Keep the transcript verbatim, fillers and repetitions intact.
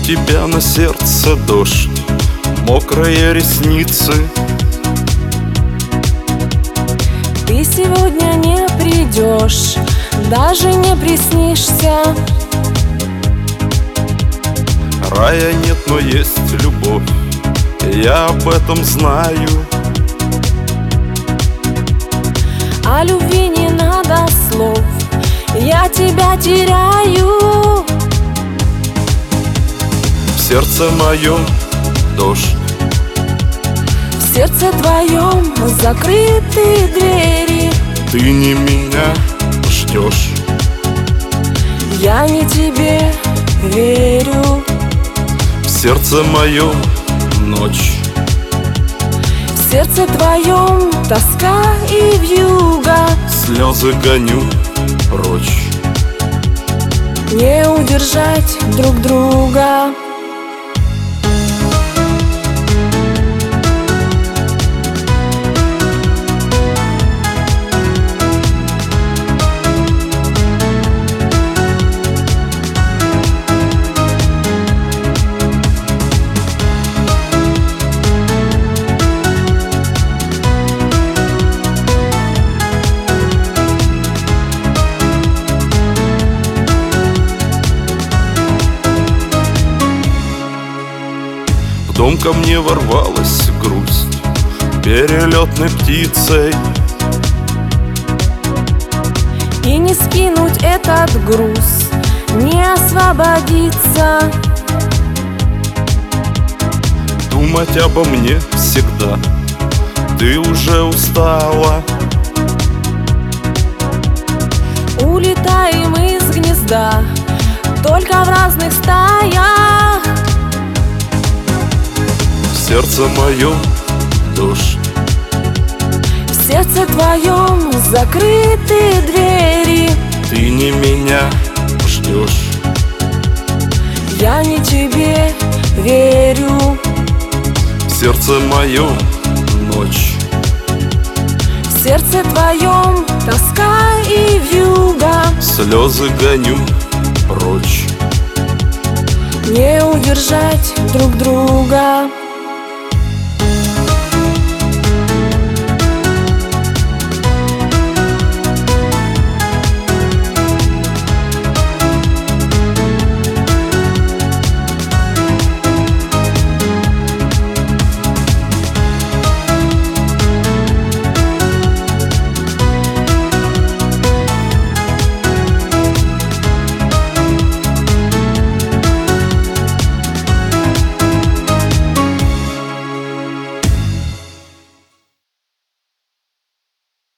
тебя на сердце дождь, мокрые ресницы. Ты сегодня не придешь, даже не приснишься. Рая нет, но есть любовь, я об этом знаю. О любви не надо слов, я тебя теряю. В сердце моем дождь, в сердце твоем закрыты двери. ты не меня ждешь, я не тебе верю. в сердце моем ночь, в сердце твоем тоска и вьюга. слезы гоню прочь. Не удержать друг друга. В дом ко мне ворвалась грусть перелетной птицей, И не скинуть этот груз, не освободиться. думать обо мне всегда, ты уже устала. Улетаем из гнезда, только в разных стаях. В сердце моем дождь, В сердце твоем закрыты двери. ты не меня ждешь, Я не тебе верю. в сердце моем ночь, В сердце твоем тоска и вьюга. слезы гоню прочь. Не удержать друг друга.